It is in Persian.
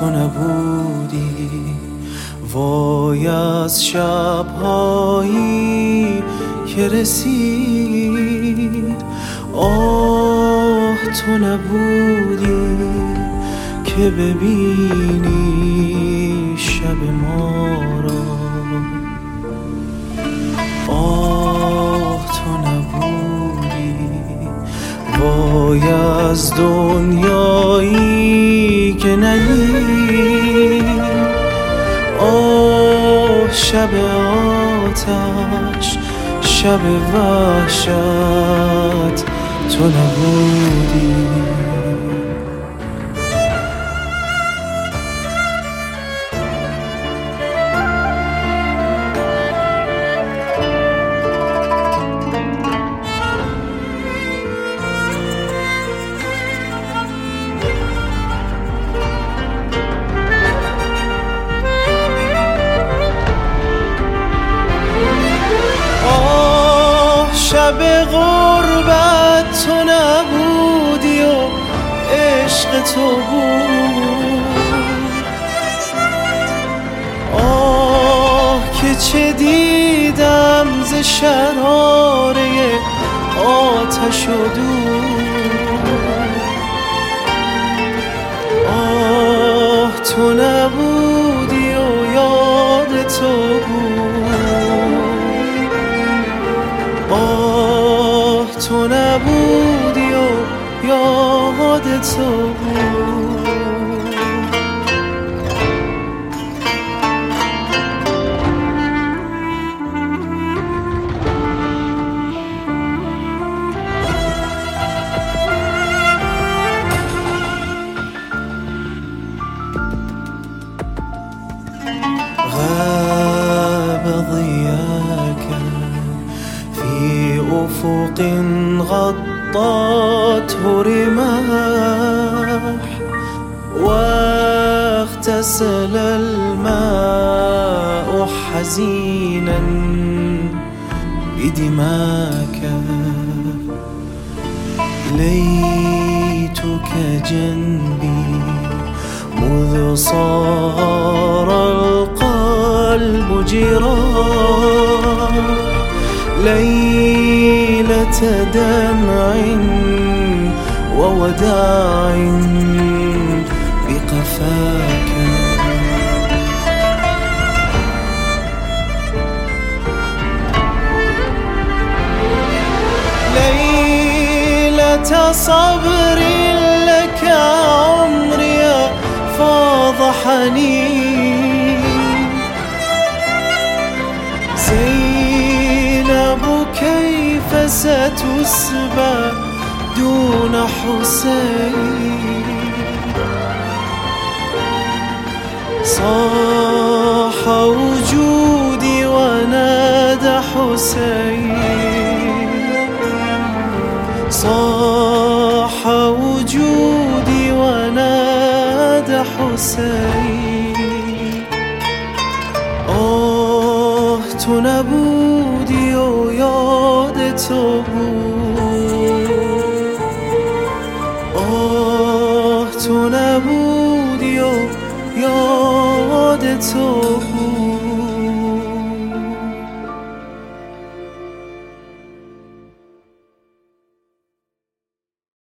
تو نبودی. وای از شب‌هایی که رسید، آه تو نبودی که ببینی شب ما را. آه تو نبودی. وای از دنیایی که ندید، آه شب آتش، شب وحشت تو نبودی. شب غربت تو نبودی و عشق تو بود. آه که چه دیدم ز شراره آتش و دود. آه تو نبودی و یاد تو بود. آه تو نبودی و یاد تو بود. غاب ضياك في أفق غطته رماح، واغتسل الماء حزينا بدماك. ليتك جنبي مذ صار القلب جراح، ليلة دمع ووداع بقفاك. ليلة صبر لك عمري فاض حنين. زينب كيف ستسبى دون حسين. صاح وجودي ونادى حسين. صاح وجودي ونادى حسين. آه تو نبودی و یاد تو بود. آه تو نبودی و یاد تو بود.